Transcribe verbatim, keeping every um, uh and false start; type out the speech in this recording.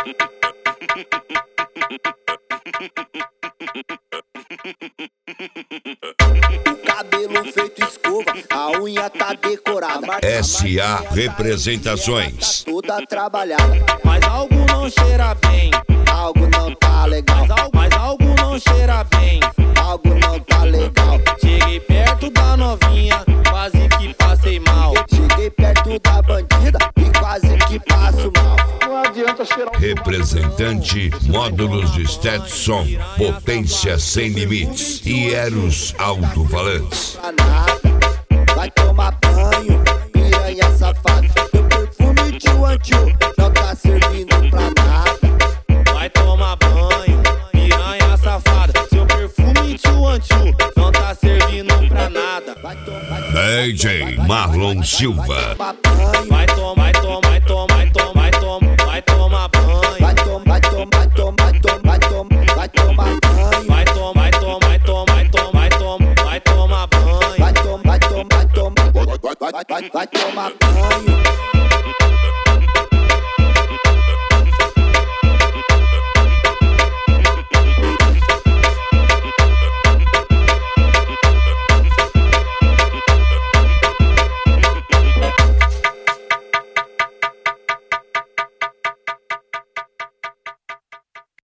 Cabelo feito escova, a unha tá decorada. S A Representações. Toda trabalhada, Mas algo não cheira bem. algo não tá legal. Mas algo, mas algo não cheira bem. Algo não tá legal. Cheguei perto da novinha, quase que passei mal. Cheguei perto da bandida e quase que passo mal. Não adianta cheirar um... Representante Módulos de Stetson, potência sem limites e Eros alto-falantes. Pra nada, vai tomar banho, piranha safada. Teu perfume tio antiu não tá servindo pra nada. Vai tomar banho, piranha safada. Seu perfume tio antiu não tá servindo pra nada. Vai tomar, vai D J Marlon Silva. tomar banho. Vai tomar, vai tomar, vai tomar, vai tomar, vai tomar, vai tomar banho. Vai tomar, vai tomar, vai tomar, vai tomar, vai tomar banho. Vai tomar, vai tomar, vai tomar, vai tomar, vai tomar, vai tomar banho. Vai tomar, vai tomar, vai tomar, vai, vai, vai, vai tomar banho.